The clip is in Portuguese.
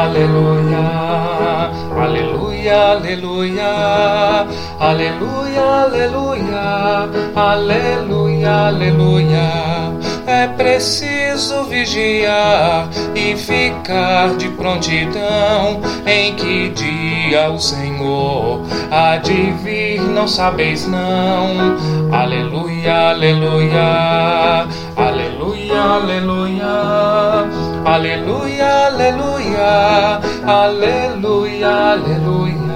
aleluia, aleluia, aleluia, aleluia, aleluia, aleluia, aleluia. É preciso vigiar e ficar de prontidão, em que dia o Senhor há de vir, não sabeis não. Aleluia, aleluia, aleluia, aleluia, aleluia, aleluia, aleluia, aleluia.